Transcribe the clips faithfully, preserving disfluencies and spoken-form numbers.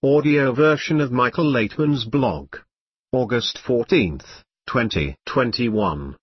audio version of Michael Laitman's blog. August fourteenth, twenty twenty-one.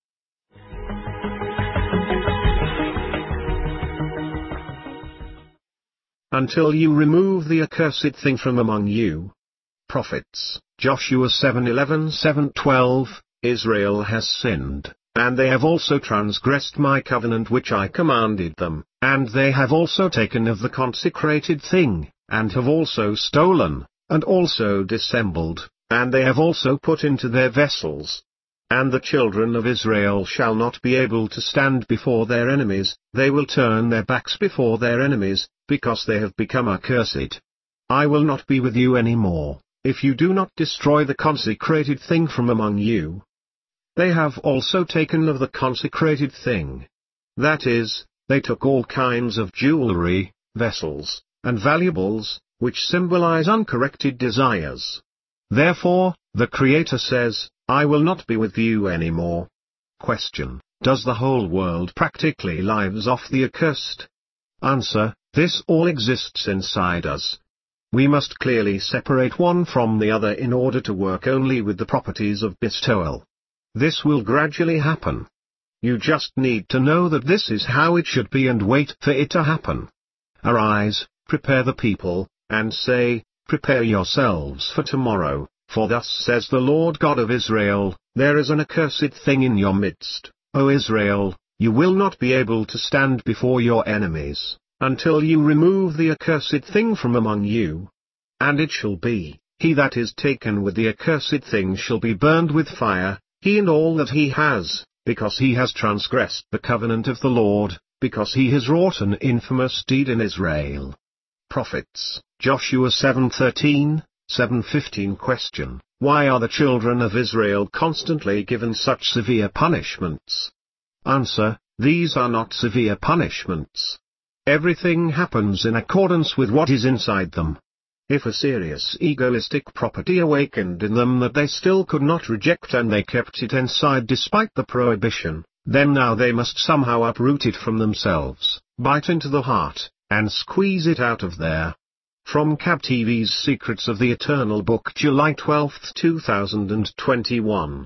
Until you remove the accursed thing from among you. Prophets, Joshua seven eleven seven twelve, Israel has sinned, and they have also transgressed my covenant which I commanded them, and they have also taken of the consecrated thing, and have also stolen, and also dissembled, and they have also put into their vessels. And the children of Israel shall not be able to stand before their enemies, they will turn their backs before their enemies, because they have become accursed. I will not be with you any more, if you do not destroy the consecrated thing from among you. They have also taken of the consecrated thing. That is, they took all kinds of jewelry, vessels, and valuables, which symbolize uncorrected desires. Therefore, the Creator says, I will not be with you anymore. Question: does the whole world practically lives off the accursed? Answer: this all exists inside us. We must clearly separate one from the other in order to work only with the properties of bestowal. This will gradually happen. You just need to know that this is how it should be and wait for it to happen. Arise, prepare the people, and say, prepare yourselves for tomorrow, for thus says the Lord God of Israel, there is an accursed thing in your midst, O Israel, you will not be able to stand before your enemies, until you remove the accursed thing from among you. And it shall be, he that is taken with the accursed thing shall be burned with fire, he and all that he has, because he has transgressed the covenant of the Lord, because he has wrought an infamous deed in Israel. Prophets, Joshua seven thirteen, seven fifteen. Question: why are the children of Israel constantly given such severe punishments? Answer: these are not severe punishments. Everything happens in accordance with what is inside them. If a serious egoistic property awakened in them that they still could not reject and they kept it inside despite the prohibition, then now they must somehow uproot it from themselves, bite into the heart, and squeeze it out of there. From C A B T V's Secrets of the Eternal Book, July twelfth two thousand twenty-one.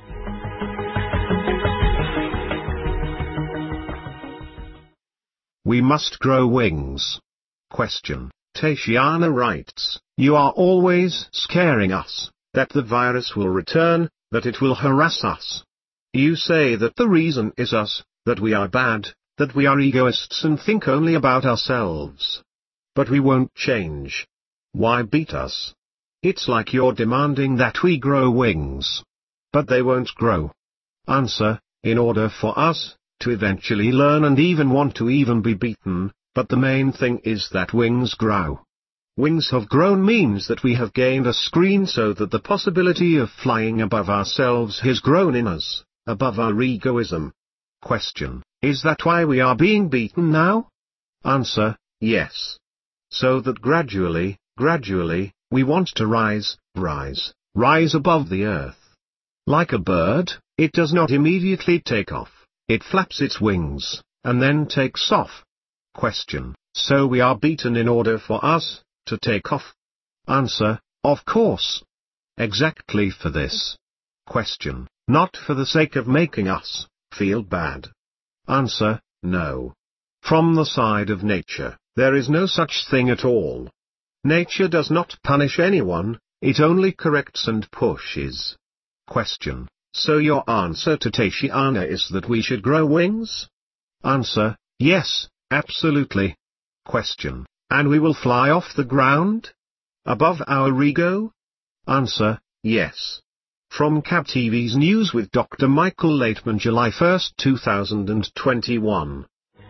We must grow wings. Question: Tatiana writes, you are always scaring us, that the virus will return, that it will harass us. You say that the reason is us, that we are bad, that we are egoists and think only about ourselves. But we won't change. Why beat us? It's like you're demanding that we grow wings. But they won't grow. Answer: in order for us to eventually learn and even want to even be beaten, but the main thing is that wings grow. Wings have grown means that we have gained a screen so that the possibility of flying above ourselves has grown in us, above our egoism. Question: is that why we are being beaten now? Answer: yes. So that gradually, gradually, we want to rise, rise, rise above the earth. Like a bird, it does not immediately take off, it flaps its wings, and then takes off. Question: so we are beaten in order for us to take off? Answer: of course. Exactly for this. Question: not for the sake of making us feel bad? Answer: no. From the side of nature, there is no such thing at all. Nature does not punish anyone, it only corrects and pushes. Question: so your answer to Tatiana is that we should grow wings? Answer: yes, absolutely. Question: and we will fly off the ground? Above our ego? Answer: yes. From C A B T V's News with Doctor Michael Laitman, July first two thousand twenty-one.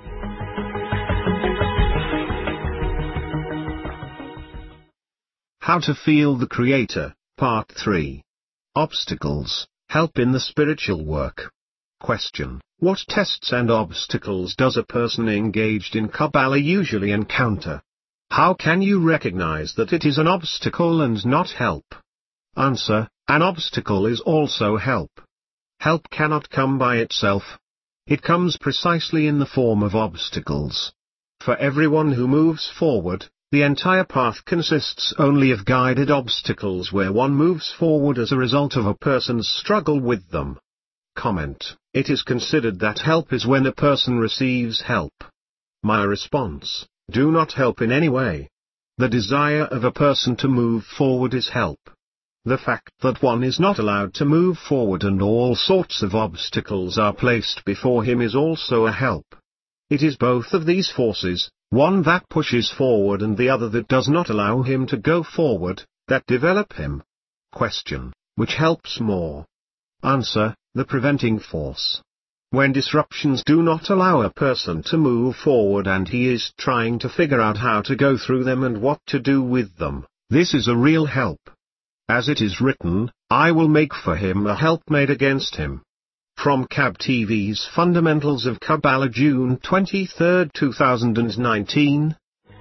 How to Feel the Creator, Part three. Obstacles, help in the spiritual work. Question: what tests and obstacles does a person engaged in Kabbalah usually encounter? How can you recognize that it is an obstacle and not help? Answer: an obstacle is also help. Help cannot come by itself. It comes precisely in the form of obstacles. For everyone who moves forward, The entire path consists only of guided obstacles where one moves forward as a result of a person's struggle with them. Comment: It is considered that help is when a person receives help. My response: do not help in any way. The desire of a person to move forward is help. The fact that one is not allowed to move forward and all sorts of obstacles are placed before him is also a help. It is both of these forces, one that pushes forward and the other that does not allow him to go forward, that develop him. Question: which helps more? Answer: the preventing force. When disruptions do not allow a person to move forward and he is trying to figure out how to go through them and what to do with them, this is a real help. As it is written, I will make for him a helpmate against him. From C A B T V's Fundamentals of Kabbalah, June twenty-third, two thousand nineteen.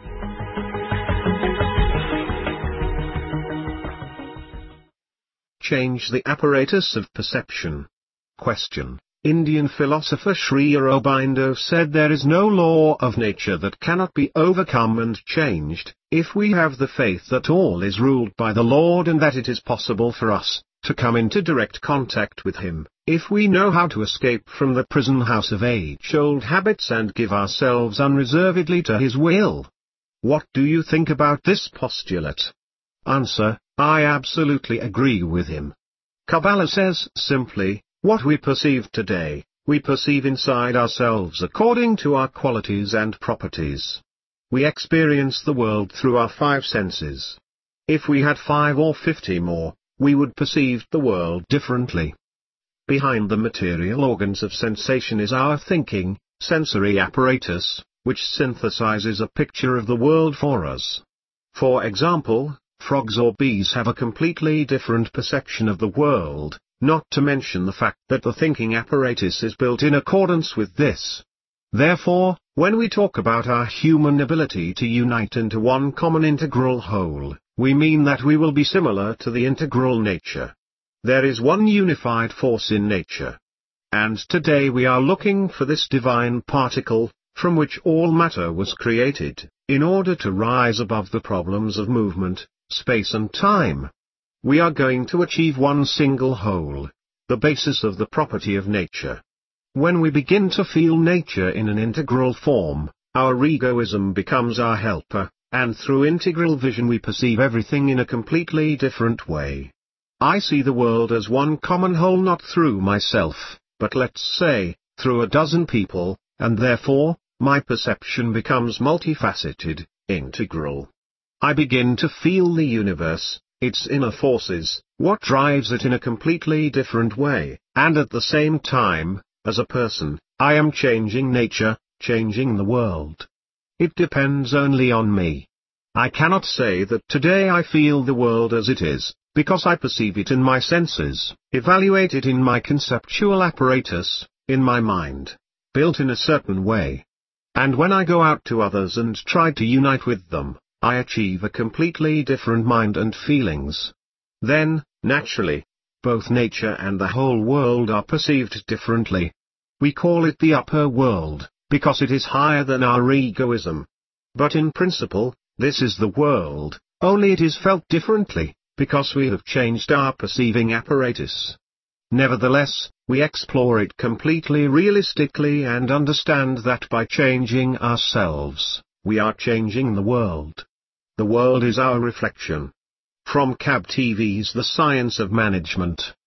Change the apparatus of perception. Question: Indian philosopher Sri Aurobindo said there is no law of nature that cannot be overcome and changed, if we have the faith that all is ruled by the Lord and that it is possible for us to come into direct contact with Him, if we know how to escape from the prison house of age-old habits and give ourselves unreservedly to His will. What do you think about this postulate? Answer: I absolutely agree with him. Kabbalah says simply, what we perceive today, we perceive inside ourselves according to our qualities and properties. We experience the world through our five senses. If we had five or fifty more, we would perceive the world differently. Behind the material organs of sensation is our thinking, sensory apparatus, which synthesizes a picture of the world for us. For example, frogs or bees have a completely different perception of the world, not to mention the fact that the thinking apparatus is built in accordance with this. Therefore, when we talk about our human ability to unite into one common integral whole, we mean that we will be similar to the integral nature. There is one unified force in nature. And today we are looking for this divine particle, from which all matter was created, in order to rise above the problems of movement, space and time. We are going to achieve one single whole, the basis of the property of nature. When we begin to feel nature in an integral form, our egoism becomes our helper, and through integral vision we perceive everything in a completely different way. I see the world as one common whole, not through myself, but let's say, through a dozen people, and therefore, my perception becomes multifaceted, integral. I begin to feel the universe, its inner forces, what drives it in a completely different way, and at the same time, as a person, I am changing nature, changing the world. It depends only on me. I cannot say that today I feel the world as it is, because I perceive it in my senses, evaluate it in my conceptual apparatus, in my mind, built in a certain way. And when I go out to others and try to unite with them, I achieve a completely different mind and feelings. Then, naturally, both nature and the whole world are perceived differently. We call it the upper world, because it is higher than our egoism. But in principle, this is the world, only it is felt differently, because we have changed our perceiving apparatus. Nevertheless, we explore it completely realistically and understand that by changing ourselves, we are changing the world. The world is our reflection. From C A B T V's The Science of Management.